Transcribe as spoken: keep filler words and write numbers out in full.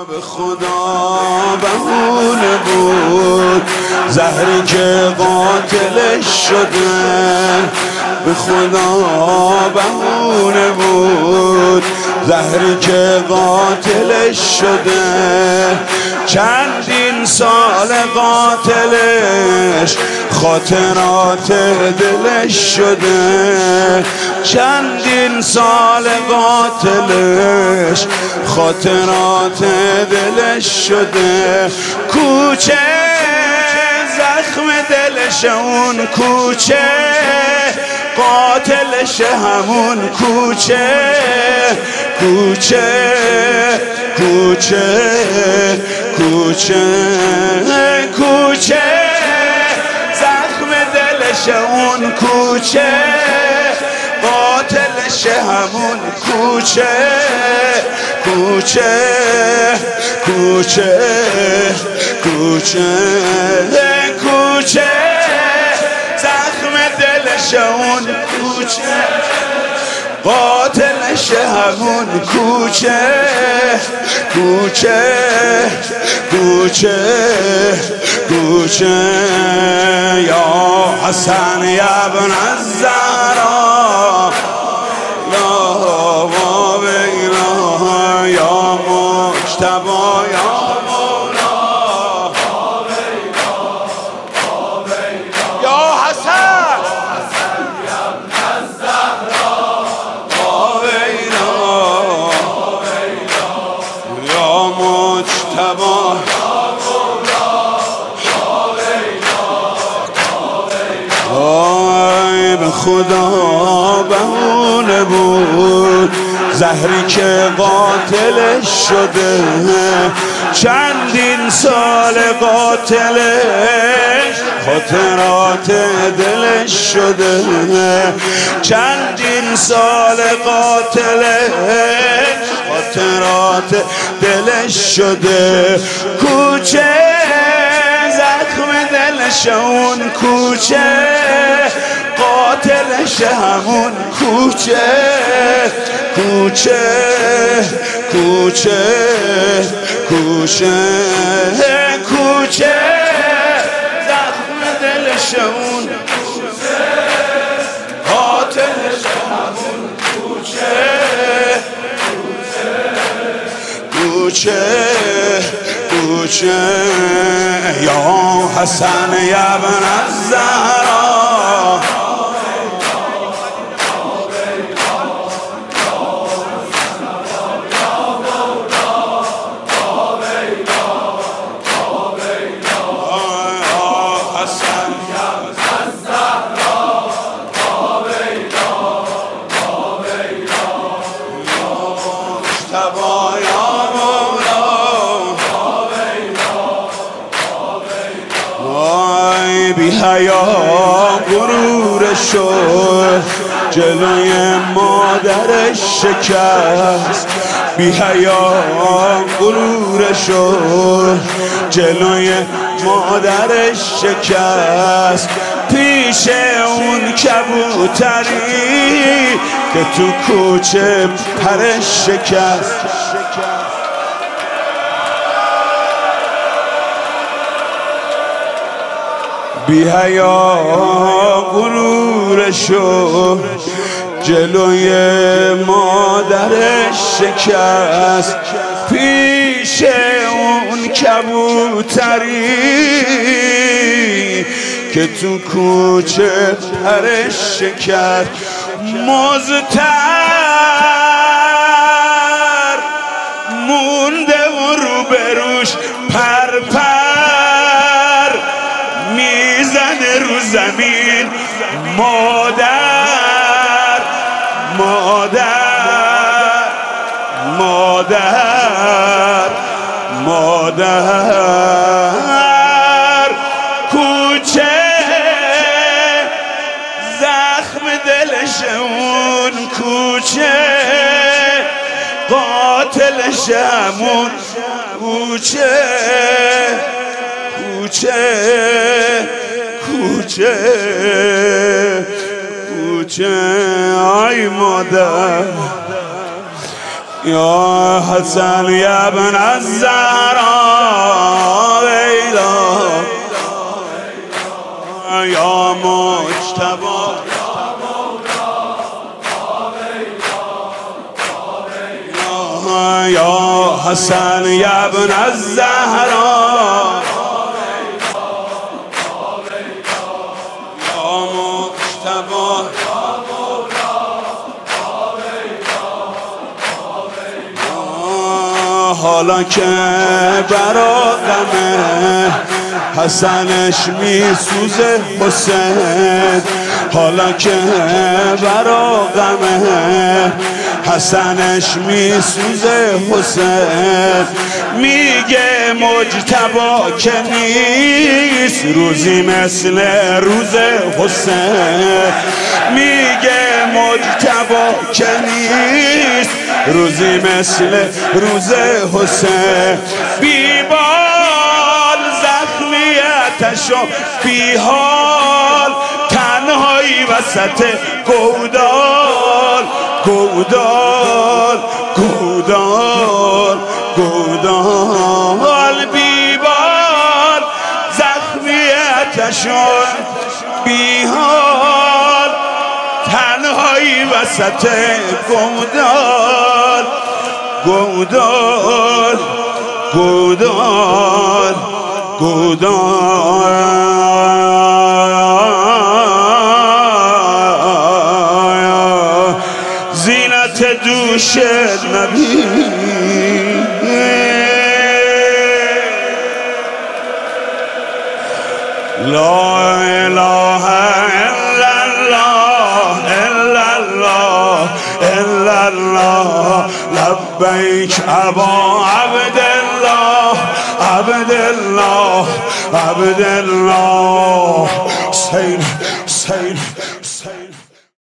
به خدا بهونه بود زهری که قاتلش شده، به خدا بهونه بود زهری که قاتلش شده. چندین سال قاتلش خاطرات دلش شده، چندین سال قاتلش خاطرات دلش شده. کوچه زخم دلش اون کوچه، قاتلش همون کوچه، کوچه کوچه کوچه کوچه زخم دلش اون کوچه، قاتلش همون کوچه، کوچه کوچه کوچه کوچه زخم دلش اون کوچه، قاتلش همون کوچه، کوچه کوچه کوچه. یا حسن یا ابن الزهرا یا ما بینا، یا مجتبی یا خدا بهونه بود زهری که قاتلش شده، چندین سال قاتلش خاطرات دلش شده، چندین سال قاتلش خاطرات دلش شده. کوچه زخم دلش اون کوچه، قاتلش همون کوچه، کوچه کوچه کوچه کوچه زخم دلش اون کوچه، قاتلش همون کوچه، کوچه کوچه. یا حسن یا ابن الزهرا بی حیا غرورشو جلوی مادرش شکست، بی حیا غرورشو جلوی مادرش شکست. پیش اون کبوتری که تو کوچه پرش شکست، بی حیا غرورشو جلوی مادرش شکست. پیش اون کبوتری که تو کوچه پرش شکست. مزتر مونده و روبروش پر پر میزنه رو زمین. مادر مادر مادر مادر کوچه زخم دلش اون کوچه، قاتلش همون کوچه، کوچه کوچه کوچه. آی مادر یا حسن یا ابن الزهرا ویلا یا مجتبی یا حسن یا ابن الزهرا یا مجتبی حالا که برا غم حسنش میسوزه حسین، حالا که برا غم حسنش میسوزه حسین، میگه مجتبی که نیست روزی مثل روز حسین، میگه مجتبی که نیست روزی مثل روز حسین. بیبال زخمیتشو بیحال تنهایی وسط گودال گودال گودال گودال، بیبال زخمیتشو بیحال تنهایی وسط گودال گودال گودال گودال. زینت دوش نبی لا اله الا الله الا الله الا الله لبیک ابا عبدالله عبدالله عبدالله. حسین حسین حسین